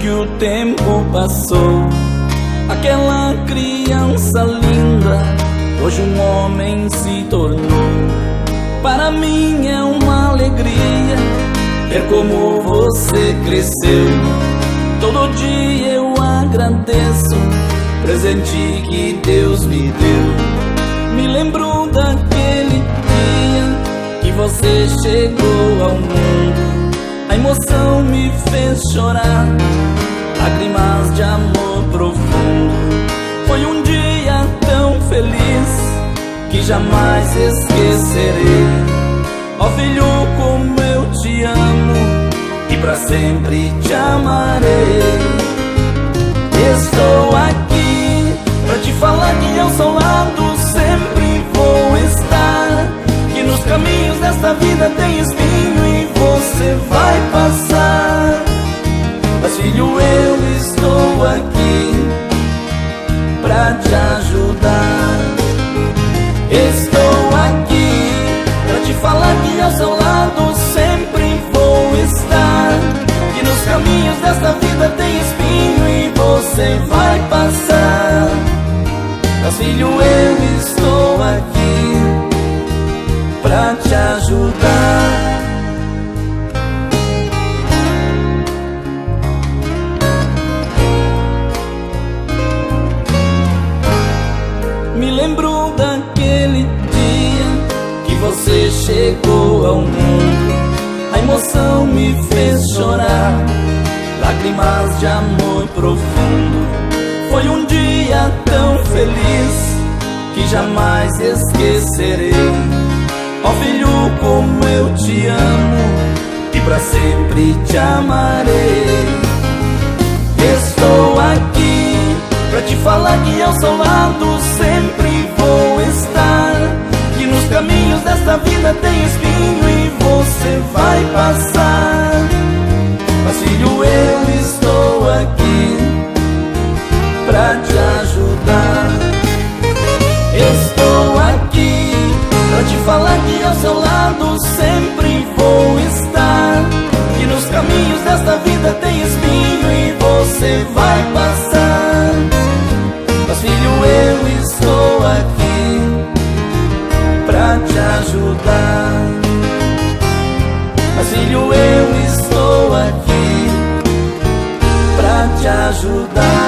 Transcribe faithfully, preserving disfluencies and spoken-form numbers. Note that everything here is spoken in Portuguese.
que o tempo passou. Aquela criança linda hoje um homem se tornou. Para mim é uma alegria ver como você cresceu. Todo dia eu agradeço o presente que Deus me deu. Me lembro daquele dia que você chegou ao mundo. A emoção me fez chorar, lágrimas de amor profundo. Foi um dia tão feliz que jamais esquecerei. Ó filho, como eu te amo e pra sempre te amarei. Estou aqui pra te falar que ao seu lado sempre vou estar. Que nos caminhos desta vida tem espinho e você vai passar. Mas filho, eu estou aqui pra te ajudar. Estou aqui pra te falar que ao seu lado sempre vou estar. Que nos caminhos desta vida tem espinho e você vai passar. Mas filho, eu estou aqui pra te ajudar. Me lembro daquele dia que você chegou ao mundo. A emoção me fez chorar, lágrimas de amor profundo. Foi um dia tão feliz que jamais esquecerei. Ó filho, como eu te amo e pra sempre te amarei. Estou aqui pra te falar que ao seu lado sempre vou estar. Que nos caminhos desta vida tem espinho e você vai passar. Mas filho, eu estou aqui pra te ajudar. Estou aqui pra te falar que ao seu lado sempre vou estar. Que nos caminhos desta vida tem espinho e você vai passar. Mas filho, eu estou aqui pra te ajudar. Mas filho, eu estou aqui pra te ajudar.